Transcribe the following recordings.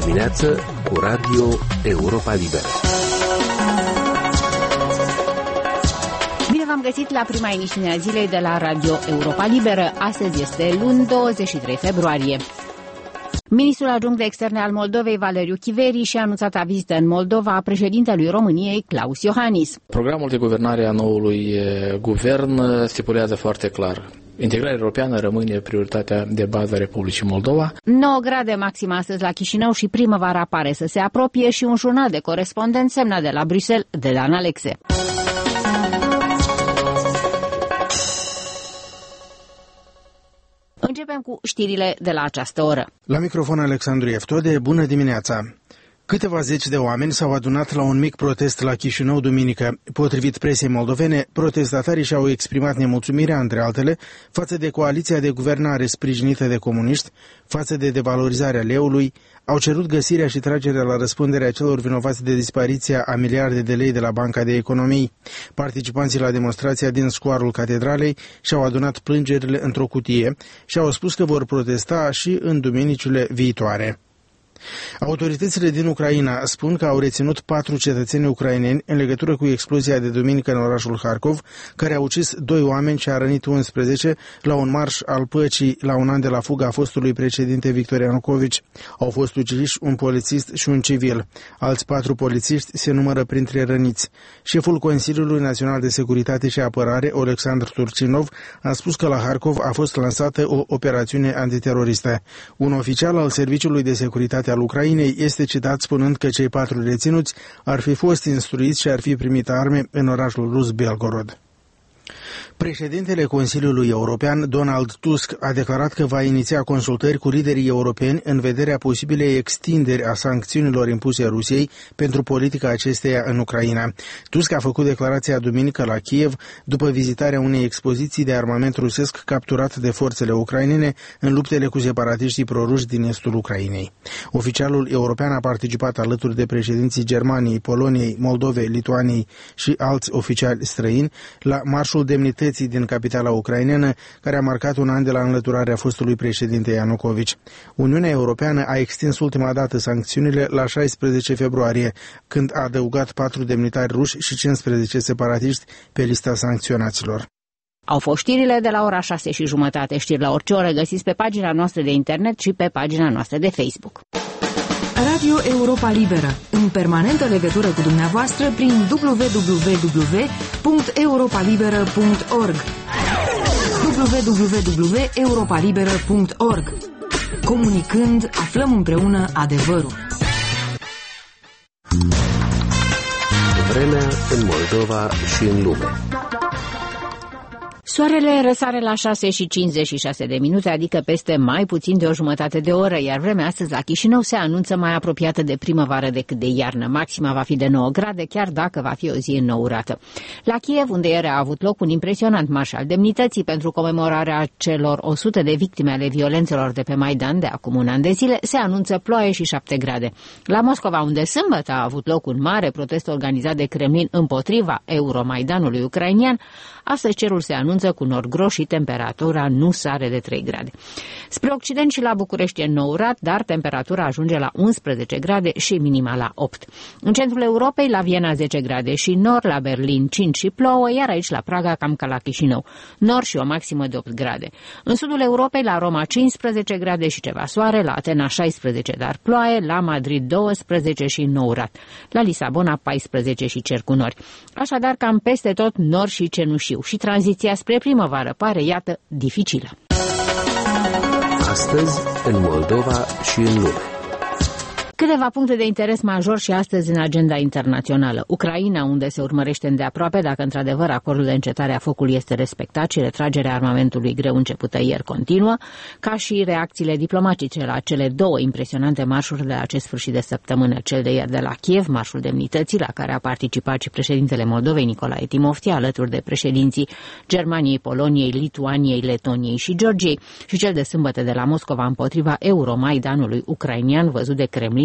dimineață cu Radio Europa Liberă. Bine v-am găsit la prima emisiune a zilei de la Radio Europa Liberă. Astăzi este luni, 23 februarie. Ministrul adjunct de externe al Moldovei, Valeriu Chiveri, și-a anunțat a vizită în Moldova a președintelui României, Klaus Iohannis. Programul de guvernare a noului guvern stipulează foarte clar: integrarea europeană rămâne prioritatea de bază a Republicii Moldova. 9 grade maxim astăzi la Chișinău și primăvara pare să se apropie, și un jurnal de corespondent semnat de la Bruxelles de Dan Alexe. Începem cu știrile de la această oră. La microfon Alexandru Eftode, bună dimineața! Câteva zeci de oameni s-au adunat la un mic protest la Chișinău duminică. Potrivit presei moldovene, protestatarii și-au exprimat nemulțumirea, între altele, față de coaliția de guvernare sprijinită de comuniști, față de devalorizarea leului, au cerut găsirea și tragerea la răspundere a celor vinovați de dispariția a miliarde de lei de la Banca de Economii. Participanții la demonstrația din scoarul catedralei și-au adunat plângerile într-o cutie și au spus că vor protesta și în duminicile viitoare. Autoritățile din Ucraina spun că au reținut 4 cetățeni ucraineni în legătură cu explozia de duminică în orașul Harkov, care a ucis 2 oameni și a rănit 11 la un marș al păcii la un an de la fuga fostului președinte Victor Ianucovici. Au fost uciși un polițist și un civil. Alți 4 polițiști se numără printre răniți. Șeful Consiliului Național de Securitate și Apărare, Oleksandr Turcinov, a spus că la Harkov a fost lansată o operațiune antiteroristă. Un oficial al Serviciului de Securitate al Ucrainei este citat spunând că cei 4 reținuți ar fi fost instruiți și ar fi primit arme în orașul rus Belgorod. Președintele Consiliului European, Donald Tusk, a declarat că va iniția consultări cu liderii europeni în vederea posibilei extinderi a sancțiunilor impuse Rusiei pentru politica acesteia în Ucraina. Tusk a făcut declarația duminică la Kiev după vizitarea unei expoziții de armament rusesc capturat de forțele ucrainene în luptele cu separatiștii proruși din estul Ucrainei. Oficialul european a participat alături de președinții Germaniei, Poloniei, Moldovei, Lituaniei și alți oficiali străini la Marșul Demnității din capitala ucraineană, care a marcat un an de la înlăturarea fostului președinte Ianucovici. Uniunea Europeană a extins ultima dată sancțiunile la 16 februarie, când a adăugat 4 demnitari ruși și 15 separatiști pe lista sancționaților. Au fost știrile de la ora 6:30. Știri la orice oră găsiți pe pagina noastră de internet și pe pagina noastră de Facebook. Radio Europa Liberă, în permanentă legătură cu dumneavoastră prin www.europalibera.org www.europalibera.org. Comunicând, aflăm împreună adevărul. Vremea în Moldova și în lume. Soarele răsare la 6:56, adică peste mai puțin de o jumătate de oră, iar vremea astăzi la Chișinău se anunță mai apropiată de primăvară decât de iarnă. Maxima va fi de 9 grade, chiar dacă va fi o zi înnourată. La Kiev, unde ieri a avut loc un impresionant marș al demnității pentru comemorarea celor 100 de victime ale violențelor de pe Maidan de acum un an de zile, se anunță ploaie și 7 grade. La Moscova, unde sâmbătă a avut loc un mare protest organizat de Kremlin împotriva Euromaidanului ucrainian, astăzi cerul se anunță cu nori groși și temperatura nu sare de 3 grade. Spre Occident și la București e nourat, dar temperatura ajunge la 11 grade și minima la 8. În centrul Europei, la Viena 10 grade și nor, la Berlin 5 și plouă, iar aici la Praga cam ca la Chișinău, nor și o maximă de 8 grade. În sudul Europei, la Roma 15 grade și ceva soare, la Atena 16, dar ploaie, la Madrid 12 și nourat, la Lisabona 14 și cer cu nori. Așadar, cam peste tot nor și cenușiu și tranziția spre primăvară pare, iată, dificilă. Astăzi, în Moldova și în lume. Câteva puncte de interes major și astăzi în agenda internațională. Ucraina, unde se urmărește îndeaproape dacă într-adevăr acordul de încetare a focului este respectat și retragerea armamentului greu începută ieri continuă, ca și reacțiile diplomatice la cele 2 impresionante marșuri de acest sfârșit de săptămână. Cel de ieri de la Kiev, marșul demnității, la care a participat și președintele Moldovei, Nicolae Timofti, alături de președinții Germaniei, Poloniei, Lituaniei, Letoniei și Georgiei, și cel de sâmbătă de la Moscova împotriva Euromaidanului ucrainian, văzut de Kremlin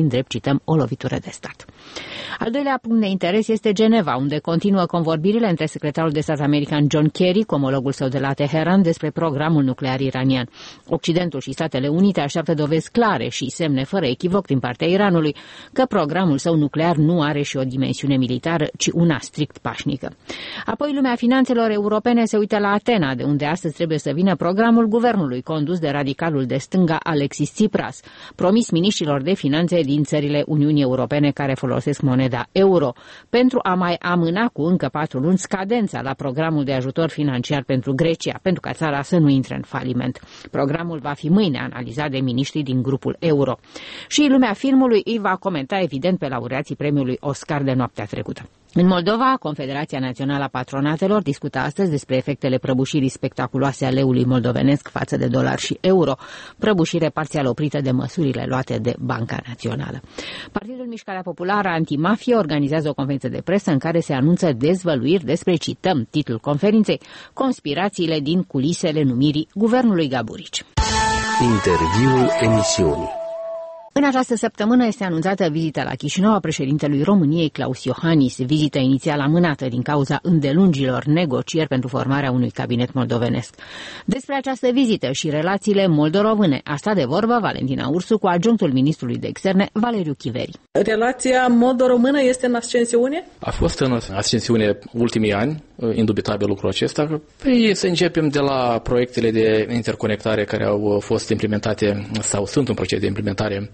în drept, cităm, o lovitură de stat. Al doilea punct de interes este Geneva, unde continuă convorbirile între secretarul de stat american John Kerry cu omologul său de la Teheran despre programul nuclear iranian. Occidentul și Statele Unite așteaptă dovezi clare și semne fără echivoc din partea Iranului că programul său nuclear nu are și o dimensiune militară, ci una strict pașnică. Apoi lumea finanțelor europene se uită la Atena, de unde astăzi trebuie să vină programul guvernului condus de radicalul de stânga Alexis Tsipras, promis miniștrilor de finanțe din țările Uniunii Europene care folosesc moneda euro, pentru a mai amâna cu încă 4 luni scadența la programul de ajutor financiar pentru Grecia, pentru ca țara să nu intre în faliment. Programul va fi mâine analizat de miniștrii din grupul euro. Și lumea filmului îi va comenta evident pe laureații premiului Oscar de noaptea trecută. În Moldova, Confederația Națională a Patronatelor discută astăzi despre efectele prăbușirii spectaculoase a leului moldovenesc față de dolar și euro, prăbușire parțial oprită de măsurile luate de Banca Națională. Partidul Mișcarea Populară Antimafie organizează o conferință de presă în care se anunță dezvăluiri despre, cităm titlul conferinței, conspirațiile din culisele numirii guvernului Gaburici. Interviul emisiunii. În această săptămână este anunțată vizita la Chișinău a președintelui României, Klaus Iohannis, vizită inițial amânată din cauza îndelungilor negocieri pentru formarea unui cabinet moldovenesc. Despre această vizită și relațiile moldo-române a stat de vorbă Valentina Ursu cu adjunctul ministrului de externe, Valeriu Chiveri. Relația moldo-română este în ascensiune? A fost în ascensiune ultimii ani, indubitabil lucrul acesta. Să începem de la proiectele de interconectare care au fost implementate sau sunt în proces de implementare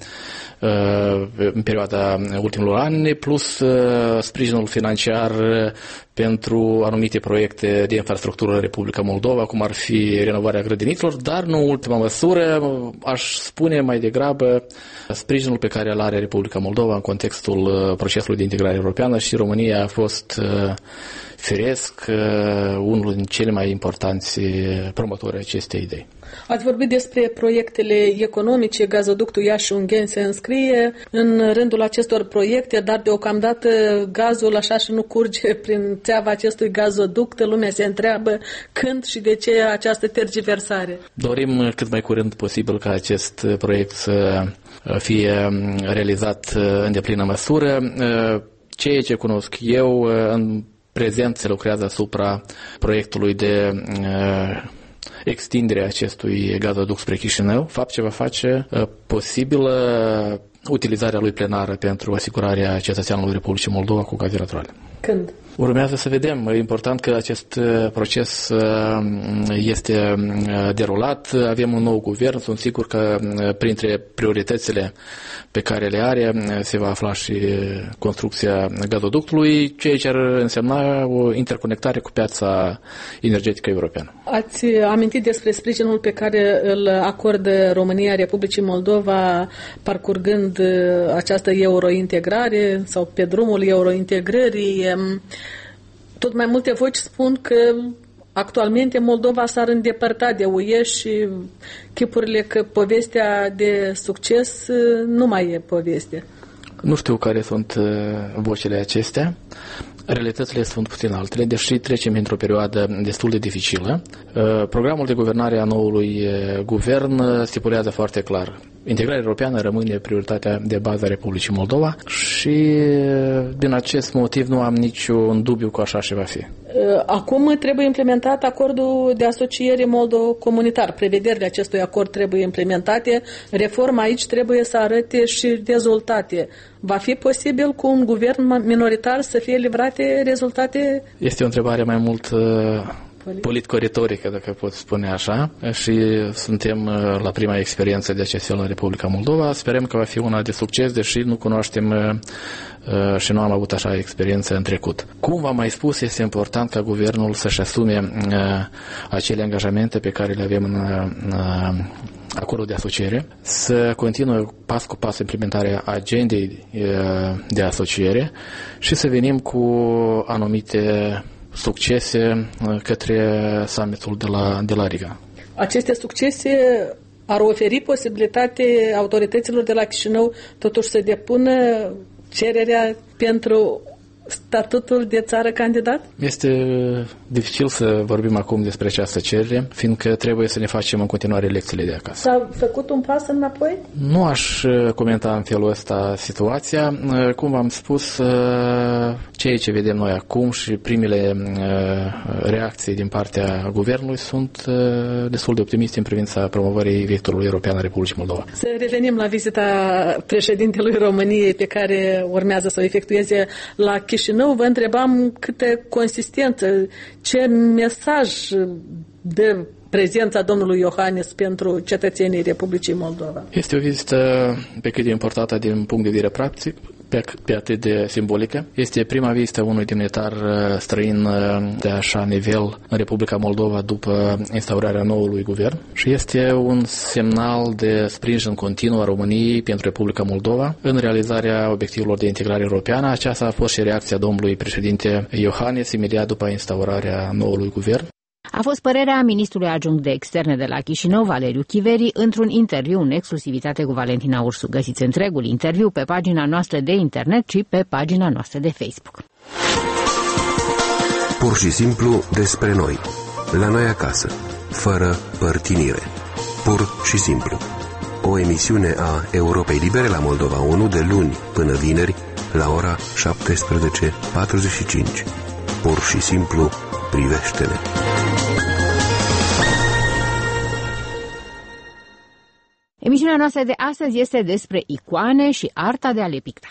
în perioada ultimilor ani, plus sprijinul financiar pentru anumite proiecte de infrastructură în Republica Moldova, cum ar fi renovarea grădinițelor, dar nu ultima măsură, aș spune mai degrabă sprijinul pe care îl are Republica Moldova în contextul procesului de integrare europeană și România a fost firesc unul din cele mai importanți promotori acestei idei. Ați vorbit despre proiectele economice, gazoductul Iași-Ungheni se înscrie în rândul acestor proiecte, dar deocamdată gazul așa și nu curge prin țeava acestui gazoduct. Lumea se întreabă când și de ce această tergiversare. Dorim cât mai curând posibil ca acest proiect să fie realizat în deplină măsură. Ceea ce cunosc eu, în prezent se lucrează asupra proiectului de extinderea acestui gazoduct spre Chișinău, fapt ce va face posibilă utilizarea lui plenară pentru asigurarea cetățeanului Republicii Moldova cu gaze naturale. Când? Urmează să vedem. E important că acest proces este derulat. Avem un nou guvern. Sunt sigur că printre prioritățile pe care le are se va afla și construcția gazoductului, ceea ce ar însemna o interconectare cu piața energetică europeană. Ați amintit despre sprijinul pe care îl acordă România Republicii Moldova parcurgând această eurointegrare sau pe drumul eurointegrării. Tot mai multe voci spun că actualmente Moldova s-ar îndepărta de UE și chipurile că povestea de succes nu mai e poveste. Nu știu care sunt vocile acestea. Realitățile sunt puțin altele, deși trecem într-o perioadă destul de dificilă. Programul de guvernare a noului guvern stipulează foarte clar: integrarea europeană rămâne prioritatea de bază a Republicii Moldova și din acest motiv nu am niciun dubiu că așa și va fi. Acum trebuie implementat acordul de asociere moldo-comunitar. Prevederile acestui acord trebuie implementate. Reforma aici trebuie să arate și rezultate. Va fi posibil cu un guvern minoritar să fie livrate rezultate? Este o întrebare mai mult politico-retorică, dacă pot spune așa, și suntem la prima experiență de acest fel în Republica Moldova. Sperăm că va fi una de succes, deși nu cunoaștem și nu am avut așa experiență în trecut. Cum v-am mai spus, este important ca guvernul să-și asume acele angajamente pe care le avem în acordul de asociere, să continue pas cu pas implementarea agendei de asociere și să venim cu anumite succese către summitul de la Riga. Aceste succese ar oferi posibilitate autorităților de la Chișinău totuși să depună cererea pentru statutul de țară candidat? Este dificil să vorbim acum despre această cerere, fiindcă trebuie să ne facem în continuare lecțiile de acasă. S-a făcut un pas înapoi? Nu aș comenta în felul ăsta situația. Cum v-am spus, ceea ce vedem noi acum și primele reacții din partea guvernului sunt destul de optimiste în privința promovării viitorului european al Republicii Moldova. Să revenim la vizita președintelui României pe care urmează să o efectueze la Chișinău. Vă întrebam câte consistență, ce mesaj de prezența domnului Iohannis pentru cetățenii Republicii Moldova. Este o vizită pe cât de importantă din punct de vedere practic, pe atât de simbolică. Este prima vizită unui demnitar străin de așa nivel în Republica Moldova după instaurarea noului guvern și este un semnal de sprijin continuu a României pentru Republica Moldova în realizarea obiectivelor de integrare europeană. Aceasta a fost și reacția domnului președinte Iohannis imediat după instaurarea noului guvern. A fost părerea ministrului adjunct de externe de la Chișinău, Valeriu Chiveri, într-un interviu în exclusivitate cu Valentina Ursu. Găsiți întregul interviu pe pagina noastră de internet și pe pagina noastră de Facebook. Pur și simplu despre noi, la noi acasă, fără părtinire. Pur și simplu. O emisiune a Europei Libere la Moldova 1 de luni până vineri la ora 17:45. Pur și simplu privește-ne. Emisiunea noastră de astăzi este despre icoane și arta de a le picta.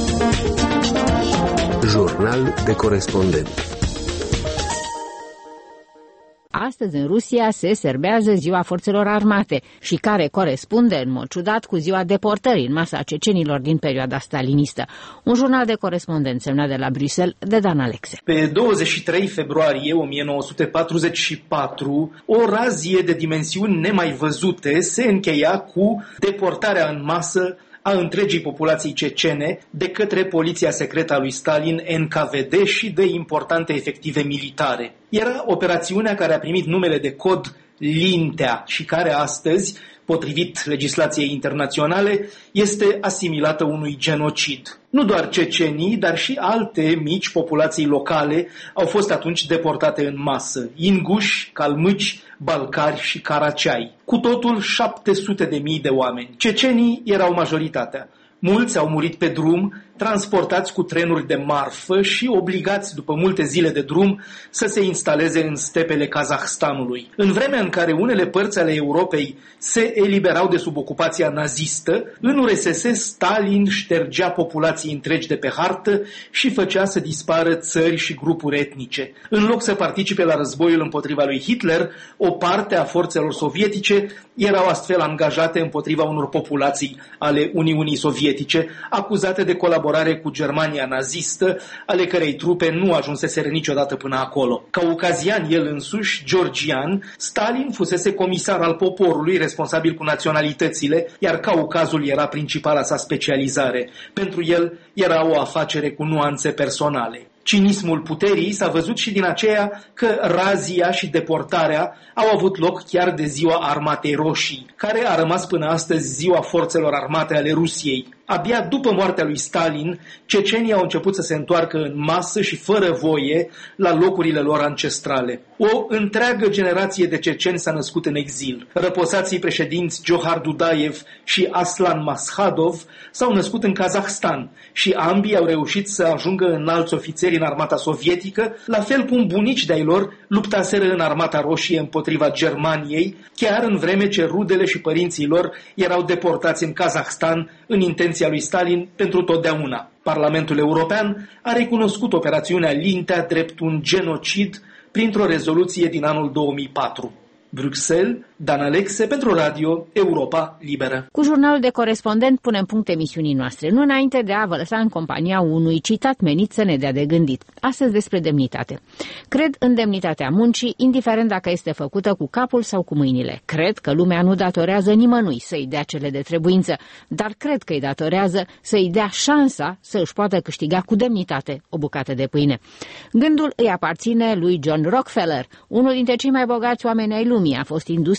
Jurnal de corespondent. Astăzi în Rusia se serbează Ziua Forțelor Armate și care corespunde în mod ciudat cu ziua deportării în masa cecenilor din perioada stalinistă. Un jurnal de corespondent semnat de la Bruxelles de Dan Alexe. Pe 23 februarie 1944, o razie de dimensiuni nemai văzute se încheia cu deportarea în masă a întregii populații cecene de către poliția secretă a lui Stalin, NKVD, și de importante efective militare. Era operațiunea care a primit numele de cod Lintea și care astăzi, potrivit legislației internaționale, este asimilată unui genocid. Nu doar cecenii, dar și alte mici populații locale au fost atunci deportate în masă: inguși, calmâci, balcari și caraceai. Cu totul 700.000 de oameni. Cecenii erau majoritatea. Mulți au murit pe drum, transportați cu trenuri de marfă și obligați, după multe zile de drum, să se instaleze în stepele Kazahstanului. În vremea în care unele părți ale Europei se eliberau de sub ocupația nazistă, în URSS Stalin ștergea populații întregi de pe hartă și făcea să dispară țări și grupuri etnice. În loc să participe la războiul împotriva lui Hitler, o parte a forțelor sovietice erau astfel angajate împotriva unor populații ale Uniunii Sovietice, acuzate de colaborare cu Germania nazistă, ale cărei trupe nu ajunseseră niciodată până acolo. Caucazian el însuși, georgian, Stalin fusese comisar al poporului responsabil cu naționalitățile, iar Caucazul era principala sa specializare. Pentru el era o afacere cu nuanțe personale. Cinismul puterii s-a văzut și din aceea că razia și deportarea au avut loc chiar de Ziua Armatei Roșii, care a rămas până astăzi Ziua Forțelor Armate ale Rusiei. Abia după moartea lui Stalin, cecenii au început să se întoarcă în masă și fără voie la locurile lor ancestrale. O întreagă generație de ceceni s-a născut în exil. Răposații președinți Johar Dudaev și Aslan Mashadov s-au născut în Kazahstan și ambii au reușit să ajungă înalți ofițeri în armata sovietică, la fel cum bunici de-ai lor luptaseră în Armata Roșie împotriva Germaniei, chiar în vreme ce rudele și părinții lor erau deportați în Kazahstan în intenția lui Stalin pentru totdeauna. Parlamentul European a recunoscut operațiunea Lintea drept un genocid printr-o rezoluție din anul 2004. Bruxelles, Dan Alexe pentru Radio Europa Liberă. Cu jurnalul de corespondent punem punct emisiunii noastre, nu înainte de a vă lăsa în compania unui citat menit să ne dea de gândit. Astăzi despre demnitate. Cred în demnitatea muncii, indiferent dacă este făcută cu capul sau cu mâinile. Cred că lumea nu datorează nimănui să-i dea cele de trebuință, dar cred că îi datorează să-i dea șansa să își poată câștiga cu demnitate o bucată de pâine. Gândul îi aparține lui John Rockefeller, unul dintre cei mai bogați oameni ai lumii. A fost industria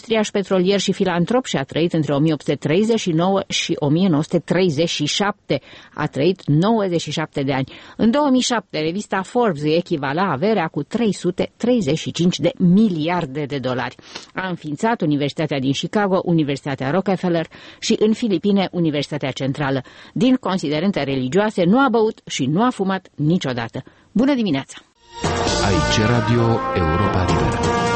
industriaș petrolier și filantrop și a trăit între 1839 și 1937. A trăit 97 de ani. În 2007, revista Forbes îi echivala averea cu 335 de miliarde de dolari. A înființat Universitatea din Chicago, Universitatea Rockefeller și în Filipine Universitatea Centrală. Din considerente religioase, nu a băut și nu a fumat niciodată. Bună dimineața! Aici Radio Europa Liberă.